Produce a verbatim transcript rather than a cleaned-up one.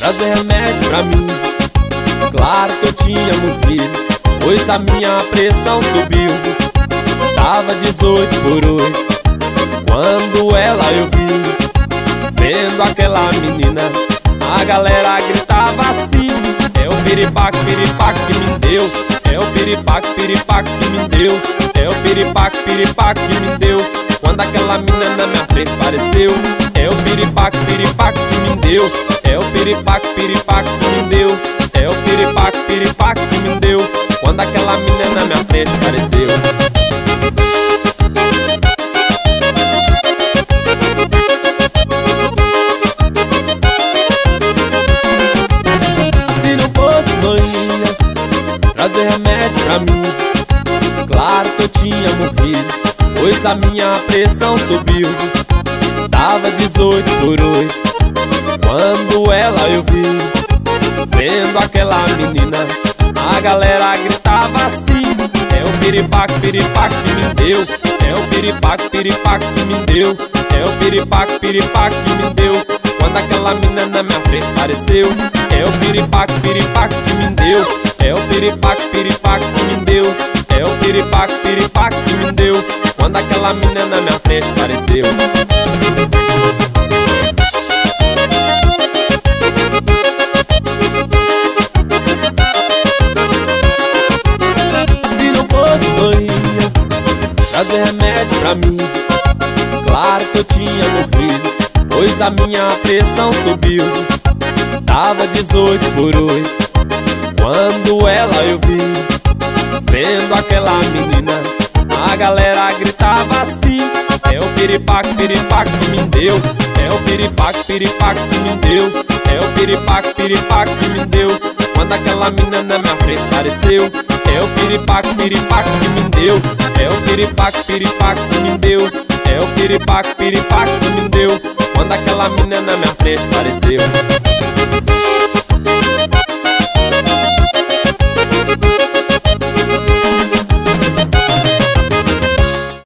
trazer remédio pra mim. Claro que eu tinha morrido, pois a minha pressão subiu. Tava dezoito por oito quando ela eu vi. Vendo aquela menina, a galera gritava assim: é o piripaque, piripaque que me deu. É o piripaque, piripaque que me deu. É o piripaque, piripaque que me deu. Quando aquela menina na minha frente apareceu. É o piripaque, piripaque que me deu. É o piripaque, piripaque que me deu. É o piripaque, piripaque que me deu. Quando aquela menina na minha frente apareceu. Se não fosse doinha trazer remédio pra mim, claro que eu tinha morrido, pois a minha pressão subiu. Tava dezoito por oito quando ela eu vi. Vendo aquela menina, a galera gritava assim: é o piripaque, piripaque que me deu. É o piripaque, piripaque que me deu. É o piripaque, piripaque que me deu. Quando aquela menina na minha frente apareceu. É o piripaque, piripaque que me deu. É o piripaque, piripaque que me deu. É o piripaque, piripaque que me deu. Quando aquela menina na minha frente apareceu. Se não fosse doinha trazer remédio pra mim, claro que eu tinha morrido, pois a minha pressão subiu. Tava dezoito por oito quando ela eu vi. Vendo aquela menina, a galera gritava assim: é o piripaque, piripaque que me deu. É o piripaque, piripaque que me deu. É o piripaque, piripaque que me deu. Quando aquela menina na minha frente apareceu. É o piripaque, piripaque que me deu. É o piripaque, piripaque que me deu. É o piripaque, piripaque que me deu. Quando aquela menina na minha frente apareceu.